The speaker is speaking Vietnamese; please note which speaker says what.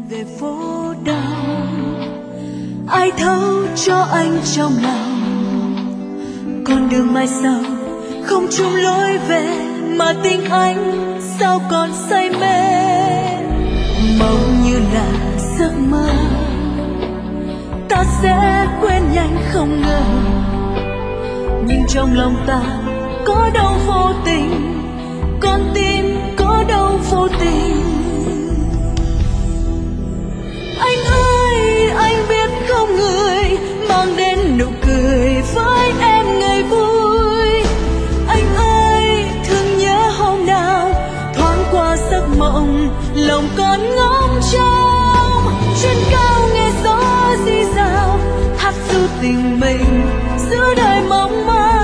Speaker 1: về phố đau, ai thấu cho anh trong lòng. Con đường mai sau không chung lối về, mà tình anh sao còn say mê. Mong như là giấc mơ, ta sẽ quên nhanh không ngờ, nhưng trong lòng ta có đâu vô tình, con tim có đâu vô tình. Anh ơi, anh biết không, người mang đến nụ cười với em ngày vui. Anh ơi, thương nhớ hôm nào thoáng qua giấc mộng, lòng con ngóng trông. Trên cao nghe gió rì rào, hát ru tình mình giữa đời mong manh.